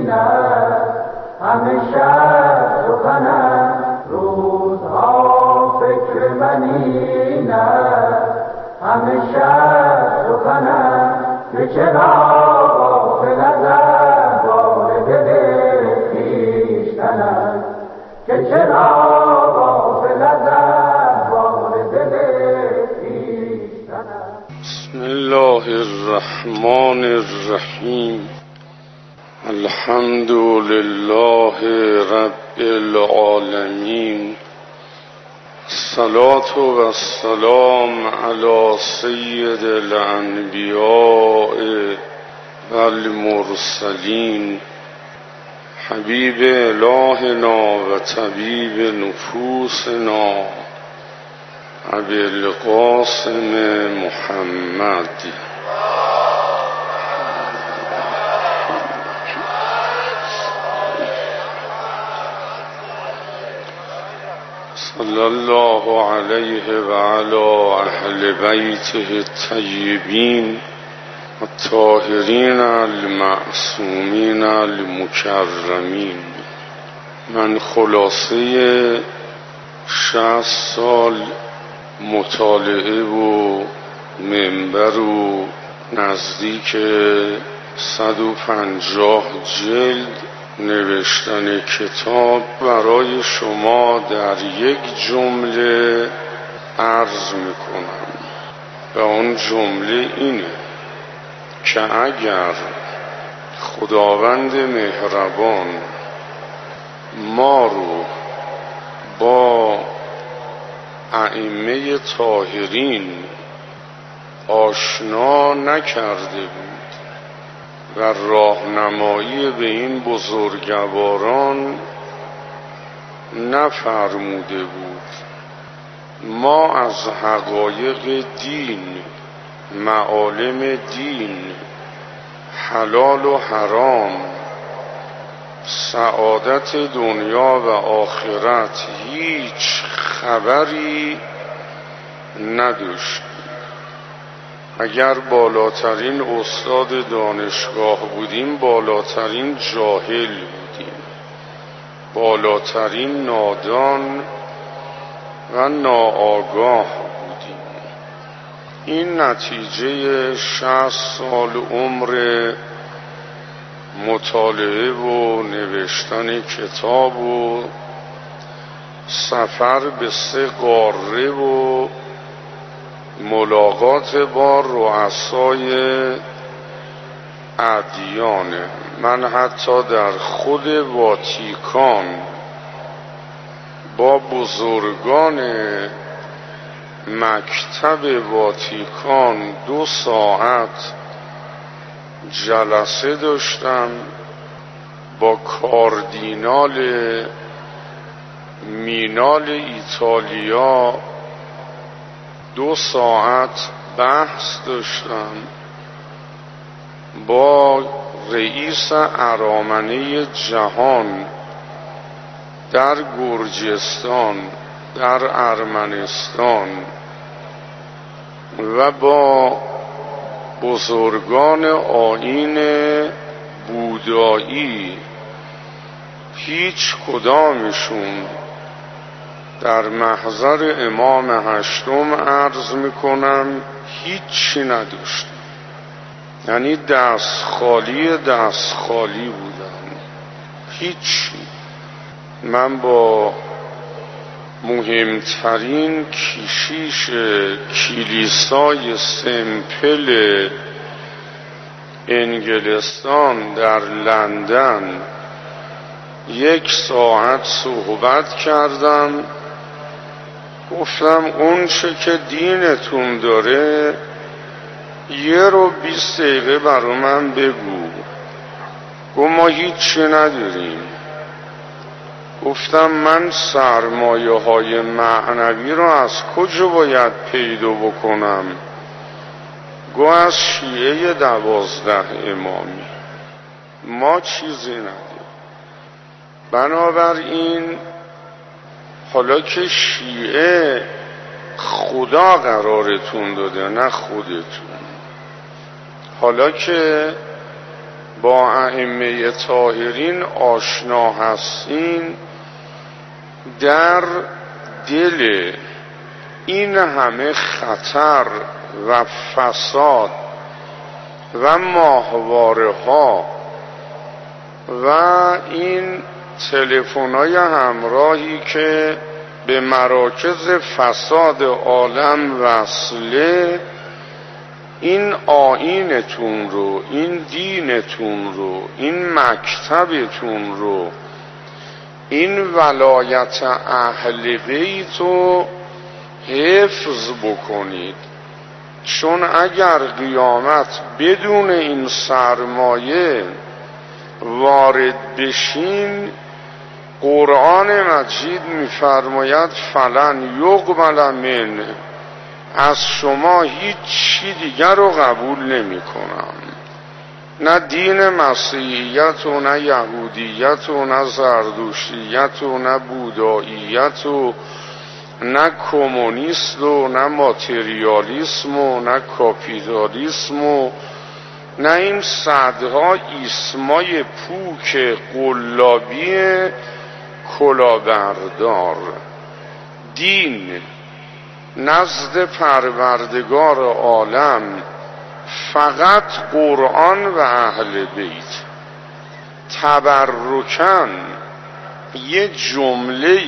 همه شب سخنم روزها فکر منی نه، همه شب سخنم که چرا غافل از احوال دل خویشتنم، که چرا غافل از احوال دل خویشتنم. بسم الله الرحمن الرحیم. الحمد لله رب العالمین. الصلاة و السلام علی سید الانبیاء و المرسلین، حبیب الهنا و طبیب نفوسنا ابی القاسم محمد. صلی الله علیه و علی اهل بیته الطیبین الطاهرین المعصومین المکرمین. من خلاصه 60 سال مطالعه و منبر و نزدیک 150 جلد نوشتن کتاب برای شما در یک جمله عرض میکنم و اون جمله اینه که اگر خداوند مهربان ما رو با ائمه طاهرین آشنا نکرده بود و راهنمایی به این بزرگواران نفرموده بود، ما از حقایق دین، معالم دین، حلال و حرام، سعادت دنیا و آخرت هیچ خبری نداشت. اگر بالاترین استاد دانشگاه بودیم بالاترین جاهل بودیم، بالاترین نادان و ناآگاه بودیم. این نتیجه 60 سال عمر مطالعه و نوشتن کتاب و سفر به 3 قاره و ملاقات با رؤسای ادیان. من حتی در خود واتیکان با بزرگان مکتب واتیکان 2 ساعت جلسه داشتم، با کاردینال مینال ایتالیا 2 ساعت بحث داشتم، با رئیس ارامنه جهان در گرجستان، در ارمنستان و با بزرگان آیین بودایی. هیچ کدامشون در محضر امام هشتم عرض میکنم هیچی نداشتم، یعنی دست خالی بودم، هیچی. من با مهمترین کشیش کلیسای سمپل انگلستان در لندن 1 ساعت صحبت کردم. گفتم اون چه که دینتون داره 1 رو 20 دقیقه برای من بگو. گفت ما هیچی نداریم. گفتم من سرمایه های معنوی رو از کجا باید پیدا بکنم؟ گفت از شیعه 12 امامی. ما چیزی نداریم. بنابراین حالا که شیعه خدا قرارتون داده نه خودتون، حالا که با ائمه طاهرین آشنا هستین، در دل این همه خطر و فساد و ماهواره ها و این تلفن‌های همراهی که به مراکز فساد عالم وصله، این آیینتون رو، این دینتون رو، این مکتبتون رو، این ولایت اهل بیت رو حفظ بکنید. چون اگر قیامت بدون این سرمایه وارد بشین، قرآن مجید می‌فرماید فلن یقبل من، از شما هیچ چی دیگر رو قبول نمی کنم، نه دین مسیحیت و نه یهودیت و نه زردشتیت و نه بوداییت و نه کمونیست و نه ماتریالیسم و نه کاپیتالیسم و نه این صدها اسمای پوک قلابی کلاهبردار. دین نزد پروردگار عالم فقط قرآن و اهل بیت. تبرکن یه جمله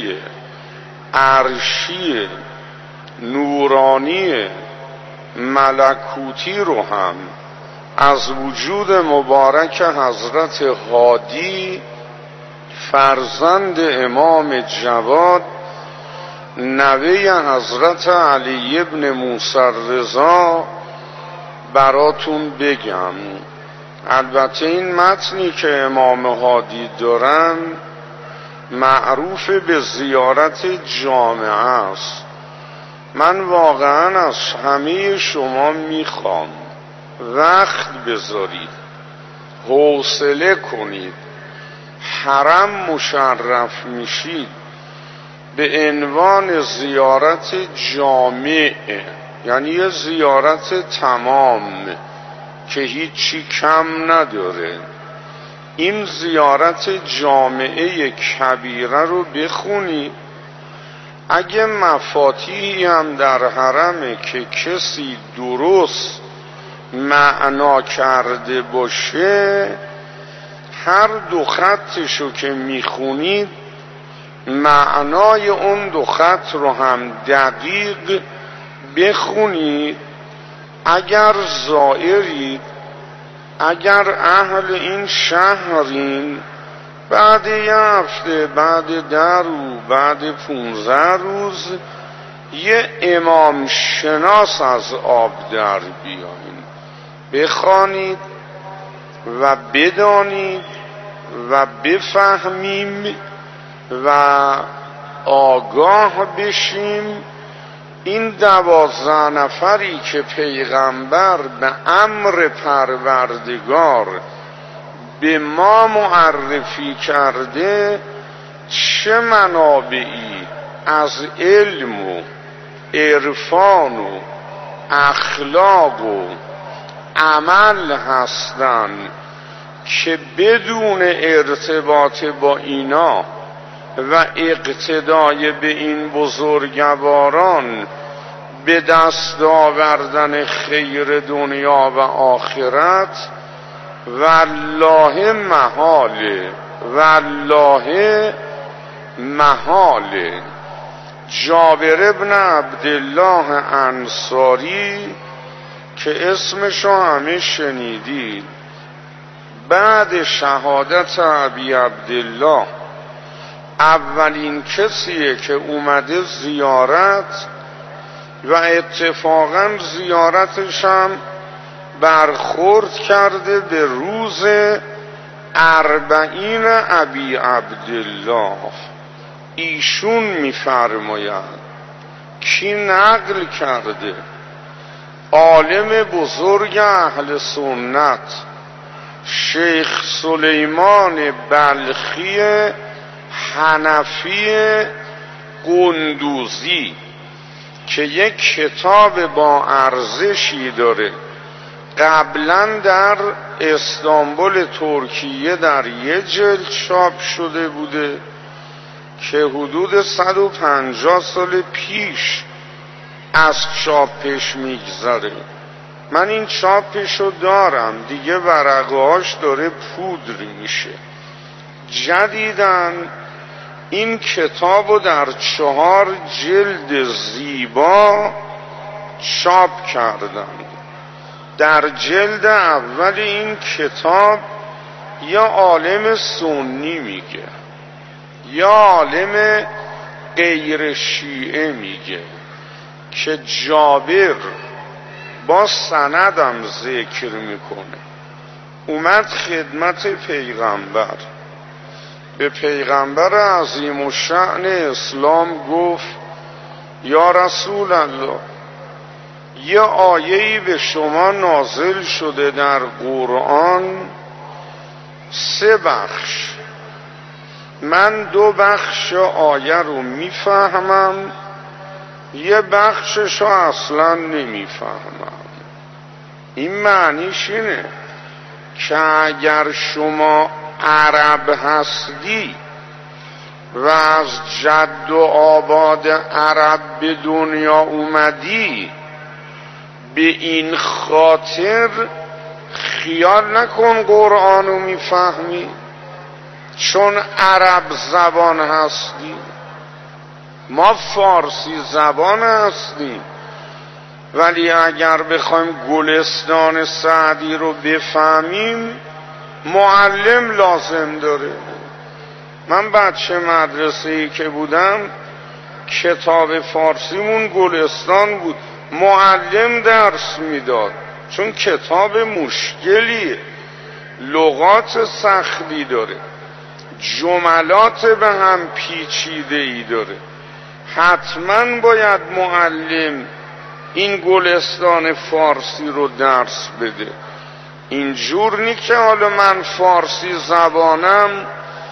عرشی نورانی ملکوتی رو هم از وجود مبارک حضرت هادی فرزند امام جواد نوه حضرت علی ابن موسی رضا براتون بگم. البته این متنی که امام هادی دارن معروف به زیارت جامعه است. من واقعا از همه شما میخوام وقت بذارید، حوصله کنید، حرم مشرف میشید به عنوان زیارت جامع، یعنی یه زیارت تمام که هیچی کم نداره. این زیارت جامعه کبیره رو بخونید. اگه مفاتیحی هم در حرمه که کسی درست معنا کرده باشه، هر دو خطشو که میخونید معنای اون دو خط رو هم دقیق بخونید. اگر زائرید، اگر اهل این شهرین، بعد یه هفته، بعد 10 روز، بعد 15 روز یه امام شناس از آب در بیایید، بخوانید و بدانید و بفهمیم و آگاه بشیم. این 12 نفری که پیغمبر به امر پروردگار به ما معرفی کرده، چه منابعی از علم و عرفان و اخلاق و عمل هستند که بدون ارتباط با اینا و اقتدای به این بزرگواران به دست آوردن خیر دنیا و آخرت والله محاله، والله محاله. جابر ابن عبدالله انصاری که اسمشو همه شنیدید، بعد شهادت ابی عبدالله اولین کسیه که اومده زیارت و اتفاقا زیارتش هم برخورد کرده به روز 40 ابی عبدالله. ایشون میفرماید کی نقل کرده؟ عالم بزرگ اهل سنت شیخ سلیمان بلخی حنفی قندوزی که یک کتاب با ارزشی داره قبلا در استانبول ترکیه در یه جلد چاپ شده بوده که حدود 150 سال پیش از چاپش میگذره. من این چاپشو دارم دیگه، ورقهاش داره پودر میشه. جدیداً این کتابو در 4 جلد زیبا چاپ کردن. در جلد اول این کتاب یا عالم سنی میگه یا عالم غیر شیعه میگه که جابر با سندم ذکر میکنه اومد خدمت پیغمبر، به پیغمبر عظیم الشأن اسلام گفت یا رسول الله، یه آیه‌ای به شما نازل شده در قرآن 3 بخش، من 2 بخش آیه رو میفهمم، یه بخشش رو اصلا نمیفهمم. این معنیش اینه که اگر شما عرب هستی و از جد و آباد عرب به دنیا اومدی، به این خاطر خیال نکن قرآن رو میفهمی چون عرب زبان هستی. ما فارسی زبان هستیم، ولی اگر بخوایم گلستان سعدی رو بفهمیم معلم لازم داره. من بچه مدرسه‌ای که بودم کتاب فارسیمون گلستان بود، معلم درس میداد چون کتاب مشکلیه، لغات سختی داره، جملات به هم پیچیده ای داره. حتما باید معلم این گلستان فارسی رو درس بده. اینجور نی که حالا من فارسی زبانم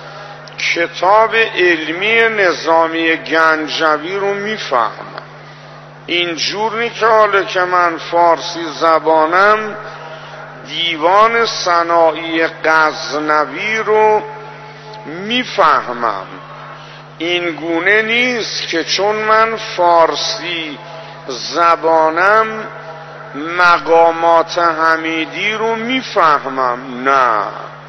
کتاب علمی نظامی گنجوی رو میفهمم، اینجور نی که حالا که من فارسی زبانم دیوان سنایی غزنوی رو میفهمم. این گونه نیست که چون من فارسی زبانم مقامات حمیدی رو میفهمم. نه،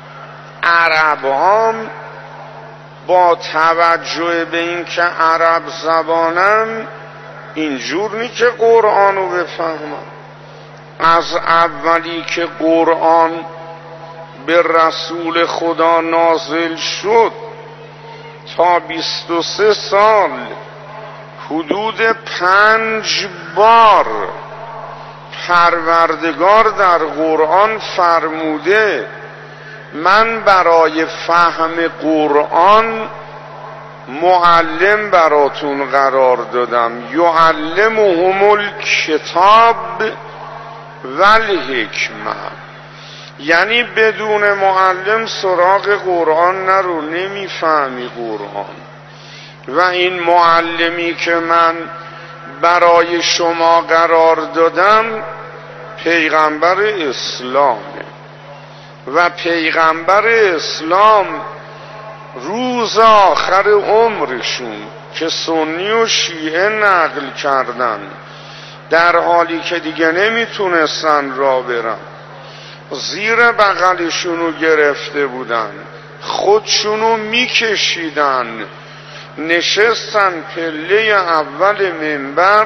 عربام با توجه به این که عرب زبانم اینجور نی که قرآن رو بفهمم. از اولی که قرآن به رسول خدا نازل شد تا 23 سال حدود 5 بار پروردگار در قرآن فرموده من برای فهم قرآن معلم براتون قرار دادم، یعلمهم الکتاب والحکمه. یعنی بدون معلم سراغ قرآن نرو، نمیفهمی قرآن. و این معلمی که من برای شما قرار دادم پیغمبر اسلامه و پیغمبر اسلام روز آخر عمرشون که سنی و شیعه نقل کردن در حالی که دیگه نمیتونستن را برن، زیر بغلشونو گرفته بودن، خودشونو میکشیدن، نشستن پله اول منبر،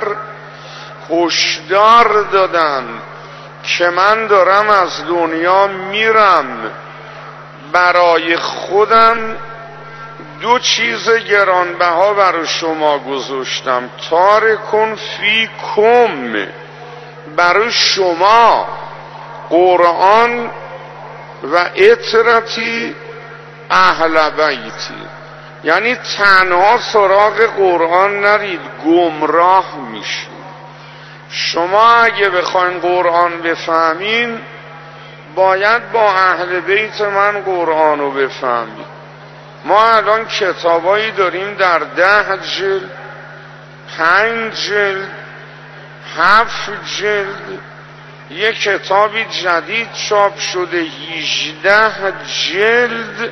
هشدار دادن که من دارم از دنیا میرم، برای خودم 2 چیز گرانبها برای شما گذاشتم، تارکون فی کم، برای شما قرآن و اطرتی اهل بیتی. یعنی تنها سراغ قرآن نرید، گمراه میشید. شما اگه بخواین قرآن بفهمین باید با اهل بیت من قرآن رو بفهمید. ما الان کتابایی داریم در 10 جلد، 5 جلد، 7 جلد یک کتابی جدید چاپ شده 18 جلد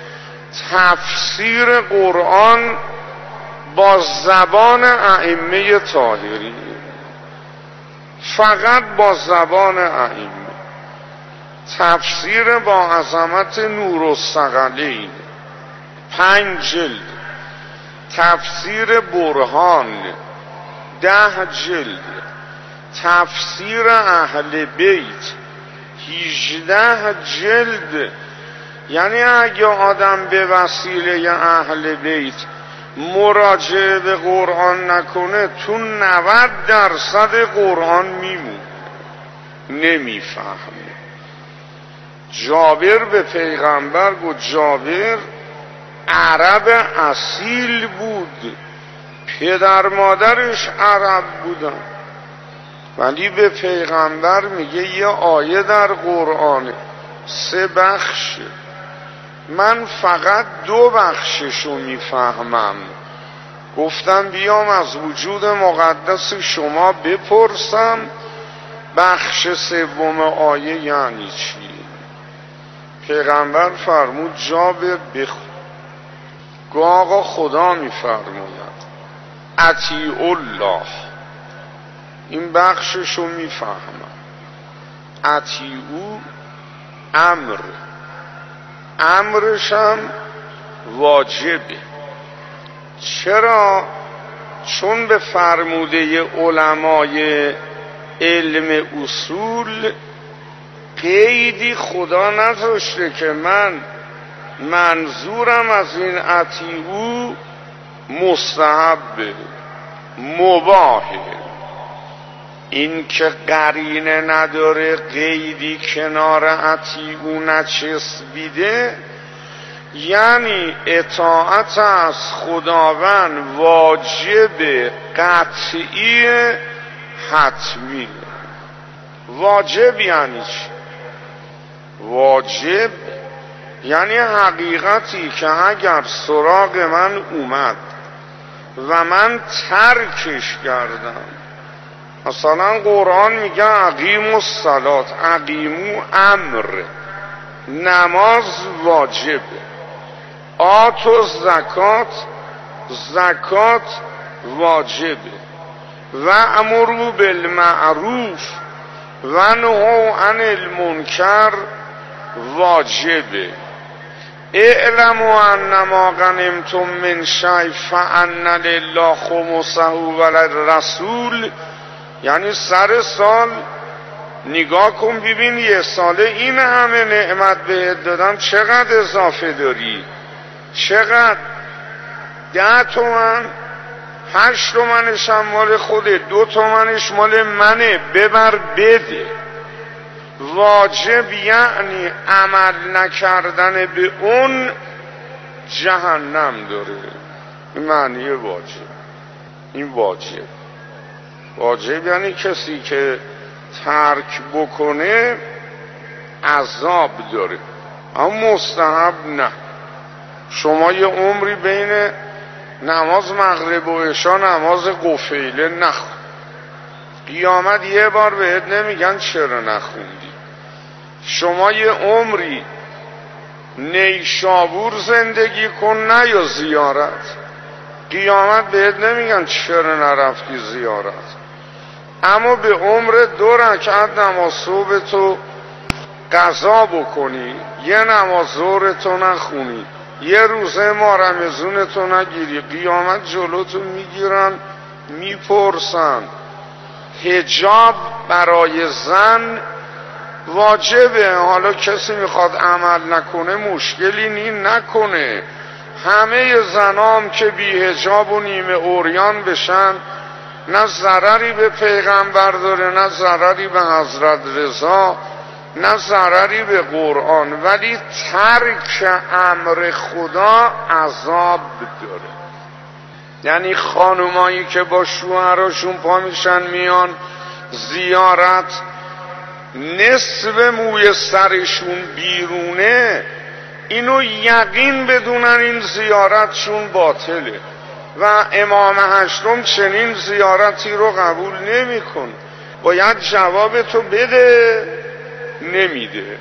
تفسیر قرآن با زبان ائمه طاهری، فقط با زبان ائمه. تفسیر با عظمت نورالثقلین 5 جلد، تفسیر برهان 10 جلد، تفسیر اهل بیت 18 جلد. یعنی اگه آدم به وسیله اهل بیت مراجعه به قرآن نکنه تو 90% قرآن میمونه، نمیفهمه. جابر به پیغمبر گفت، جابر عرب اصیل بود، پدر مادرش عرب بودن، ولی به پیغمبر میگه یه آیه در قرآنه 3 بخشه، من فقط 2 بخششو میفهمم. گفتم بیام از وجود مقدس شما بپرسم بخش 3 آیه یعنی چی؟ پیغمبر فرمود جابر بخون. گو آقا خدا میفرماید اطیع الله، این بخششو میفهمم. اطیعو امر، امرشم واجبه. چرا؟ چون به فرموده علمای علم اصول قیدی خدا نذاشته که من منظورم از این اطیعو مستحبه، مباهه. این که قرینه نداره، قیدی کنار اطیعو نچسبیده، یعنی اطاعت از خداوند واجب قطعی حتمی. واجب یعنی چی؟ واجب یعنی حقیقتی که اگر سراغ من اومد و من ترکش کردم، مثلا قرآن میگه اقیموا الصلاة، اقیمو امر، نماز واجبه. آتوا الزکات، زکات واجبه. و امروا بالمعروف و نهوا عن المنکر واجبه. اعلموا انما غنمتم من شیء فان لله خمسه وللرسول. یعنی سر سال نگاه کن ببین یه ساله این همه نعمت بهت دادم چقدر اضافه داری؟ چقدر؟ 10 تومن، 8 تومنش هم مال خوده، 2 تومنش مال منه، ببر بده. واجب یعنی عمل نکردن به اون جهنم داره. این معنی واجب. این واجب. واجب یعنی کسی که ترک بکنه عذاب داره، اما مستحب نه. شما یه عمری بین نماز مغرب و عشا نماز قفیله نخون، قیامت یه بار بهت نمیگن چرا نخوندی. شما یه عمری نیشابور زندگی کن نه یا زیارت، قیامت بهت نمیگن چرا نرفتی زیارت. اما به عمر 2 رکعت نماز صبح تو قضا بکنی، یه نماز ظهر تو نخونی، یه روزه ماه رمضان تو نگیری، قیامت جلوتو میگیرن میپرسن. حجاب برای زن واجبه. حالا کسی میخواد عمل نکنه مشکلی نی، نکنه. همه زنام که بی حجاب و نیمه عریان بشن نه ضرری به پیغمبر داره، نه ضرری به حضرت رضا، نه ضرری به قرآن، ولی ترک امر خدا عذاب داره. یعنی خانمایی که با شوهراشون پا میشن میان زیارت، نصف موی سرشون بیرونه، اینو یقین بدونن این زیارتشون باطله و امام هشتم چنین زیارتی رو قبول نمیکنه. باید جواب تو بده، نمیده.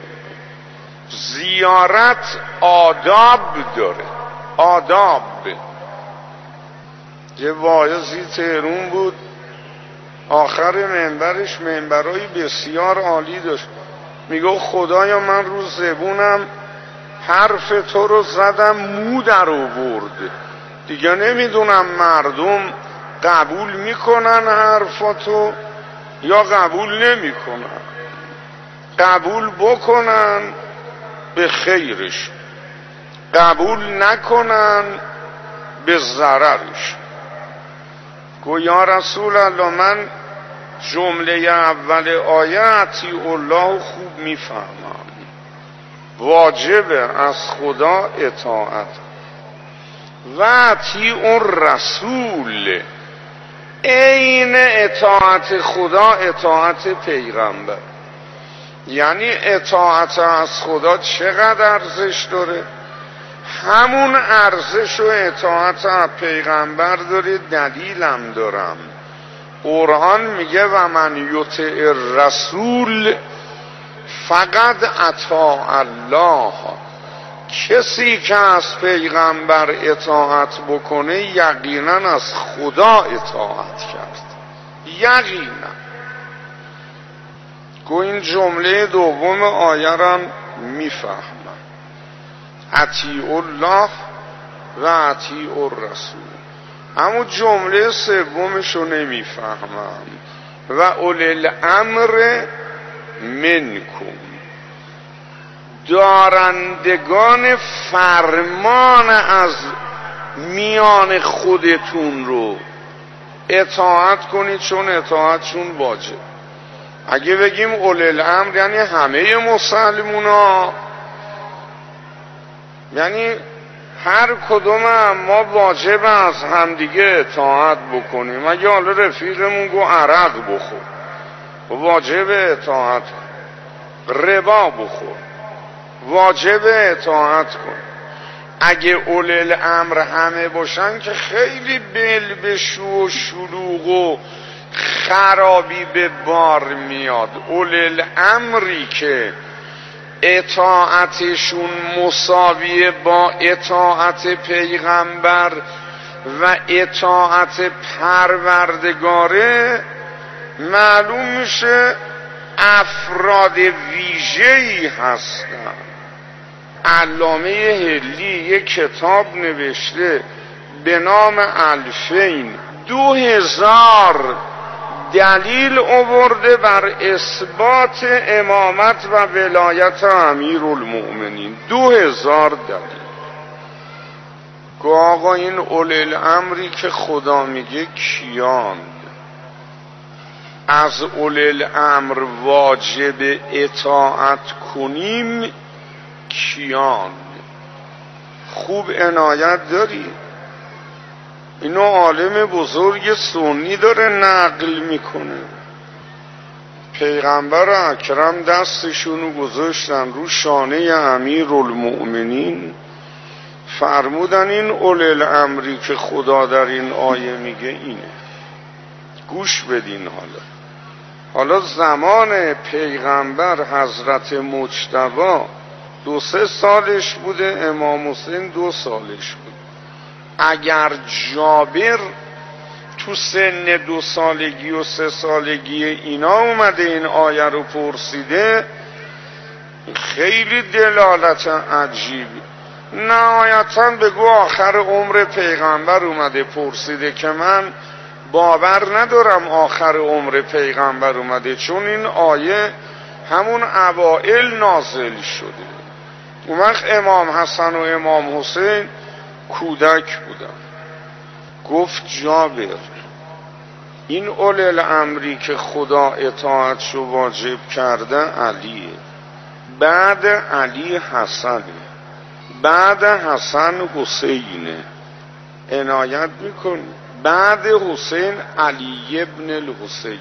زیارت آداب داره، آداب. یه واعظی تهرون بود، آخر منبرش منبرای بسیار عالی داشت، میگه خدایا من رو زبونم حرف تو رو زدم مو در آورد، دیگه نمیدونم مردم قبول میکنن حرفاتو یا قبول نمیکنن. قبول بکنن به خیرش، قبول نکنن به ضررش. گو یا رسول الله من جمله اول آیه اطیع الله خوب میفهمم، واجبه از خدا اطاعت و اطیع الرسول، عین اطاعت خدا اطاعت پیغمبر. یعنی اطاعت از خدا چقدر ارزش داره؟ همون ارزش و اطاعت از پیغمبر داره. دلیلم دارم، قرآن میگه و من یطع الرسول فقط اطاع الله، کسی که از پیغمبر اطاعت بکنه یقینا از خدا اطاعت کرد، یقینا. گو این جمله دوم آیه را میفهمم، اطیع الله و اطیع الرسول. اما جمله سومشو نمیفهمم، و اولی الامر منکم، دارندگان فرمان از میان خودتون رو اطاعت کنید، چون اطاعتشون واجب. اگه بگیم اولی الامر یعنی همه مسلمونا، یعنی هر کدوم ما واجب از همدیگه اطاعت بکنیم. اگه حالا رفیقمون گو عرق بخور، واجب اطاعت. ربا بخور، واجب اطاعت کن. اگه اولی الامر همه باشن که خیلی بلبشو و شلوغ و خرابی به بار میاد. اولی الامری که اطاعتشون مساویه با اطاعت پیغمبر و اطاعت پروردگاره، معلوم میشه افراد ویژه‌ای هستن. علامه هلی یک کتاب نوشته به نام الفین، 2000 دلیل آورده بر اثبات امامت و ولایت امیرالمؤمنین. 2000 دلیل. گو آقا این اولی الامری که خدا میگه کیان؟ از اولی الامر واجب اطاعت کنیم کیان؟ خوب عنایت داری؟ اینو عالم بزرگ سنی داره نقل میکنه. پیغمبر اکرم دستشونو گذاشتن رو شانه امیرالمؤمنین، فرمودن این اولی الامری که خدا در این آیه میگه اینه، گوش بدین. حالا زمان پیغمبر حضرت مجتبی 2-3 سالش بوده، امام حسین 2 سالش بود. اگر جابر تو سن 2 سالگی و 3 سالگی اینا اومده این آیه رو پرسیده، خیلی دلالت عجیبی. نهایتا بگو آخر عمر پیغمبر اومده پرسیده، که من باور ندارم آخر عمر پیغمبر اومده، چون این آیه همون اوائل نازل شده. اون وقت امام حسن و امام حسین کودک بودن. گفت جابر این اولی الامری که خدا اطاعتشو واجب کرده علیه، بعد علی حسنه، بعد حسن حسینه. عنایت میکنه. بعد حسین علی ابن الحسینه،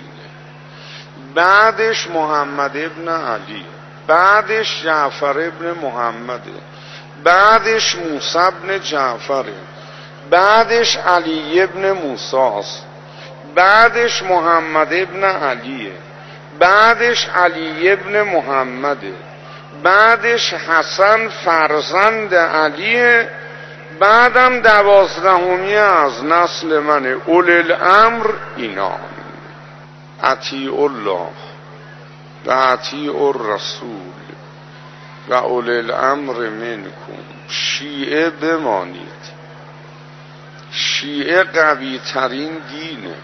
بعدش محمد ابن علی، بعدش جعفر ابن محمده، بعدش موسی ابن جعفره، بعدش علی ابن موسی است، بعدش محمد ابن علیه، بعدش علی ابن محمده، بعدش حسن فرزند علیه، بعدم 12 از نسل منه. اولی الامر اینان، اطیعوا الله و اطیعوا الرسول و اولی الامر منکم. شیعه بمانید. شیعه قوی ترین دینه،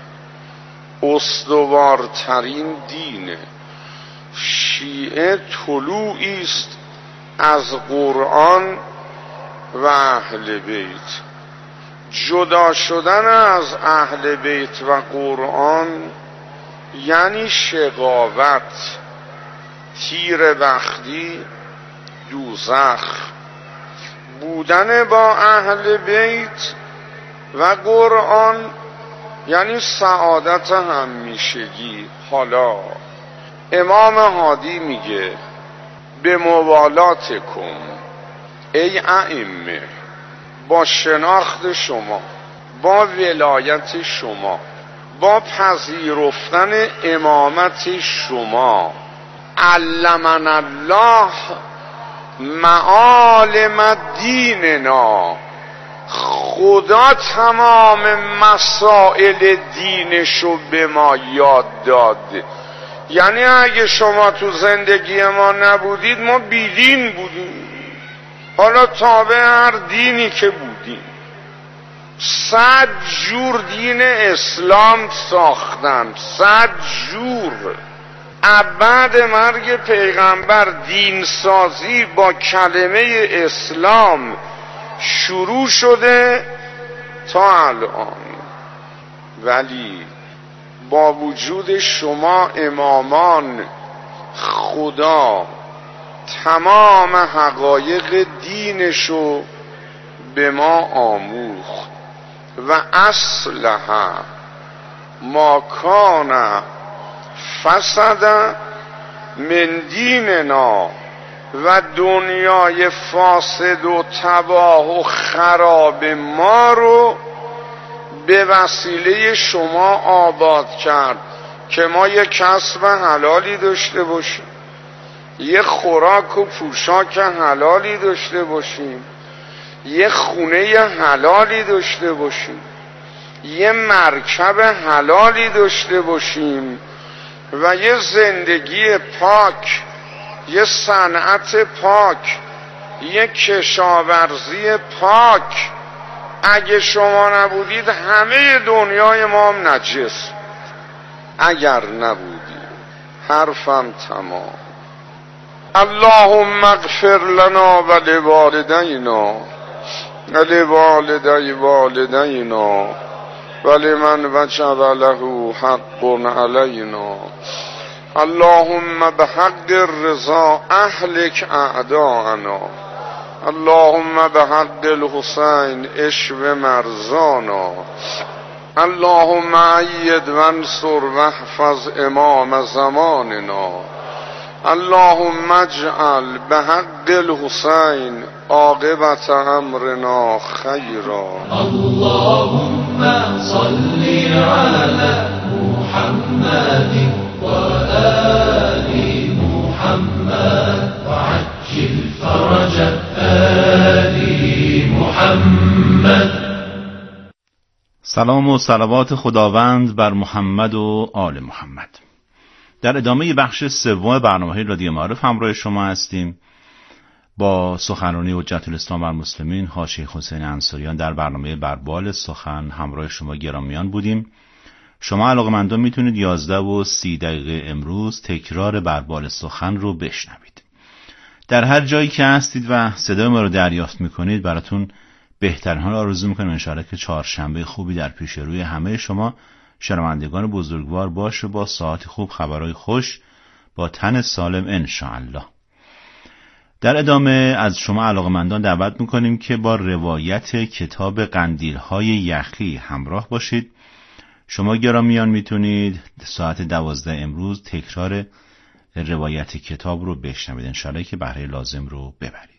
استوارترین دینه. شیعه طلوعی است از قرآن و اهل بیت. جدا شدن از اهل بیت و قرآن یعنی شقاوت، تیر بختی، دوزخ. بودن با اهل بیت و قرآن یعنی سعادت همیشگی. حالا امام هادی میگه به موالات کن ای ائمه، با شناخت شما، با ولایت شما، با پذیرفتن امامت شما، علمن الله معالم دیننا، خدا تمام مسائل دینشو به ما یاد داد. یعنی اگه شما تو زندگی ما نبودید ما بیدین بودیم. حالا تابع هر دینی که بودیم. 100 جور دین اسلام ساختن، 100 جور. بعد مرگ پیغمبر دینسازی با کلمه اسلام شروع شده تا الان. ولی با وجود شما امامان، خدا تمام حقایق دینشو به ما آموخت و اصلح ما کان فسد من دیننا، و دنیای فاسد و تباه و خراب ما رو به وسیله شما آباد کرد که ما یه کسب حلالی داشته باشیم، یه خوراک و پوشاک حلالی داشته باشیم، یه خونه حلالی داشته باشیم، یه مرکب حلالی داشته باشیم و یه زندگی پاک، یه صنعت پاک، یه کشاورزی پاک. اگه شما نبودید همه دنیای ما هم نجس. اگر نبودید حرفم تمام. اللهم اغفر لنا و لوالدینا و لوالدی والدینا و لمن وجب له حق علینا. اللهم بحق الرضا اهلك اعداءنا. اللهم بحق الحسین اشف مرضانا. اللهم أيد وانصر واحفظ امام زماننا. اللهم اجعل بحق الحسین عاقبت امرنا خیرا. اللهم صل على محمد وآل محمد وعجل فرج آل محمد. سلام و صلوات خداوند بر محمد و آل محمد. در ادامه بخش سوم برنامه رادیو معارف همراه شما هستیم با سخنرانی حجت الاسلام بر مسلمین ها شیخ حسین انصاریان. در برنامه بربال سخن همراه شما گرامیان بودیم. شما علاقه‌مندان میتونید 11:30 امروز تکرار بربال سخن رو بشنوید. در هر جایی که هستید و صدای ما رو دریافت میکنید براتون بهترین حال آرزو میکنم انشاءالله که چهارشنبه خوبی در پیش روی همه شما شنوندگان بزرگوار باشه، با ساعت خوب، خبرهای خوش، با تن سالم انشاءالله. در ادامه از شما علاقه‌مندان دعوت میکنیم که با روایت کتاب قندیل‌های یخی همراه باشید. شما گرامیان میتونید ساعت 12 امروز تکرار روایت کتاب رو بشنوید انشاءالله که بهره لازم رو ببرید.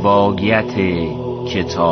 رفاقیت کتاب.